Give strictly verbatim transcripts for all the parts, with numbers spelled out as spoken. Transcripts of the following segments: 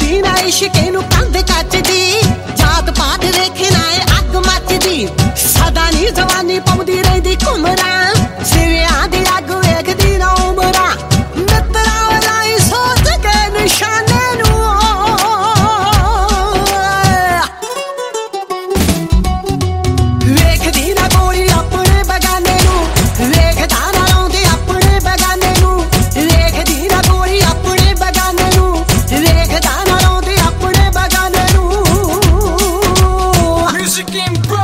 ਵੇਖਦੀ ਨਾ ਇਸ਼ਕੇ ਨੂੰ ਕੰਧ ਕੱਚਦੀ, ਜਾਤ ਪਾਤ ਵੇਖੇ ਨਾ ਏ ਅੱਗ ਮੱਚਦੀ, ਸਦਾ ਨੀ ਜਵਾਨੀ ਪਾਉਂਦੀ ਰਹਿੰਦੀ ਘੁੰਮਰਾਂ, ਸਿਵਿਆਂ ਦੀ ਅੱਗ ਵੇਖਦੀ ਨਾ ਉਮਰਾਂ, ਮਿੱਤਰਾਂ ਵਲਾਈ ਸੋਚ ਕੇ ਨਿਸ਼ਾਨੇ ਨੂੰ ਵੇਖਦੀ ਨਾ ਗੋਲੀ ਆਪਣੇ ਬਗਾਨੇ ਨੂੰ, ਵੇਖਦਾ ਨਾ ਲਾਉਂਦੇ ਆਪਣੇ ਬਗਾਨੇ ਨੂੰ, ਵੇਖਦੀ ਨਾ ਗੋਲੀ ਆਪਣੇ ਬਗਾਨੇ ਨੂੰ, ਵੇਖਦਾ ਨਾ ਲਾਉਂਦੇ ਆਪਣੇ ਬਗਾਨੇ ਨੂੰ। Music and bro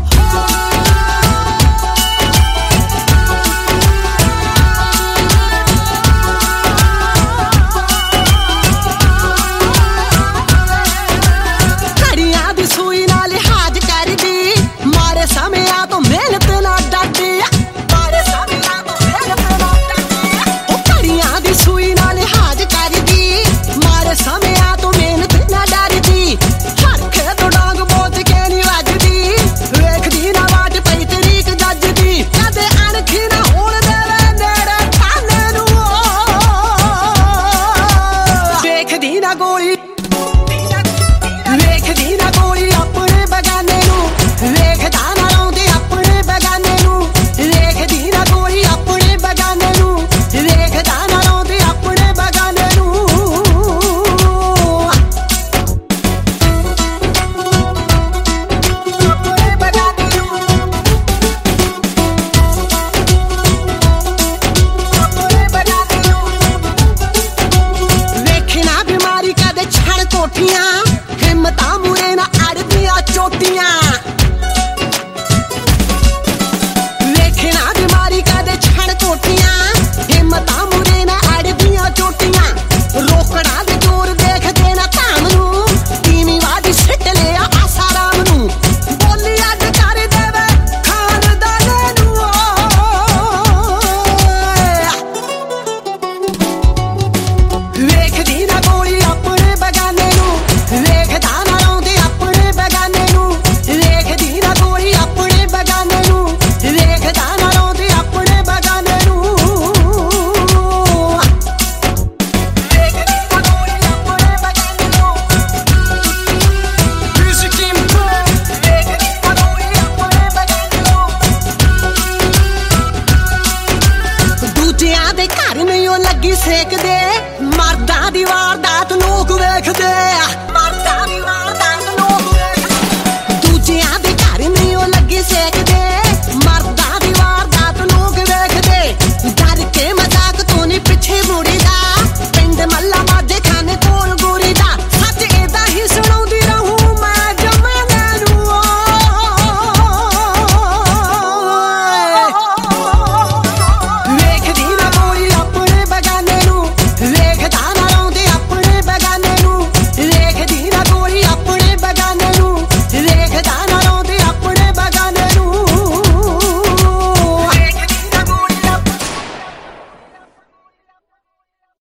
ਘੜੀਆਂ ਦੀ ਸੂਈ ਨਾਲ ਲਿਹਾਜ਼ ਕਰਦੀ, ਮਾਰੇ ਸਮਿਆਂ ਤੋਂ ਮਿਹਨਤ ਨਾ ਡਰਦੀ, ਮਾਰੇ ਸਮਿਆਂ ਤੋਂ ਮਿਹਨਤ ਨਾ ਡਰਦੀ, ਉਹ ਘੜੀਆਂ ਦੀ ਸੂਈ ਨਾਲ ਲਿਹਾਜ਼ ਕਰਦੀ, ਮਾਰੇ ਸਮਿਆਂ ਤੋਂ ਮਿਹਨਤ ਨਾ ਡਰਦੀ, ਹਰਖੇ ਤੋਂ ਡਾਂਗ ਬੋਝ ਕੇ ਨੀ ਵੱਜਦੀ, ਵੇਖਦੀ ਨਾ ਵਾਟ ਪਈ ਤਰੀਕ ਜੱਜਦੀ, ਕਦੇ ਅਣਖੀ ਨਾ ਹੋਣ ਦੇਵੇ ਨੇੜੇ ਖਾਨੇ ਨੂੰ, ਵੇਖਦੀ ਨਾ ਗੋਲੀ ਵੇਖਦੀ ਨਾ ਗੋਲੀ ਆਪਣੇ ਬਗਾਨੇ ਨੂੰ, ਵੇਖਦਾ ਨਾ ਲਾਉਂਦੇ ਆਪਣੇ ਬਗਾਨੇ ਨੂੰ, ਵੇਖਦੀ ਨਾ ਗੋਲੀ ਆਪਣੇ ਬਗਾਨੇ ਨੂੰ, ਵੇਖਦਾ ਨਾ ਲਾਉਂਦੇ ਆਪਣੇ ਬਗਾਨੇ ਨੂੰ। ਆਪਣੇ ਬਗਾਨੇ ਨੂੰ, ਆਪਣੇ ਬਗਾਨੇ ਨੂੰ, ਵੇਖਣਾ ਬਿਮਾਰੀ ਕਦੇ ਛਣ ਕੋਠੀਆਂ,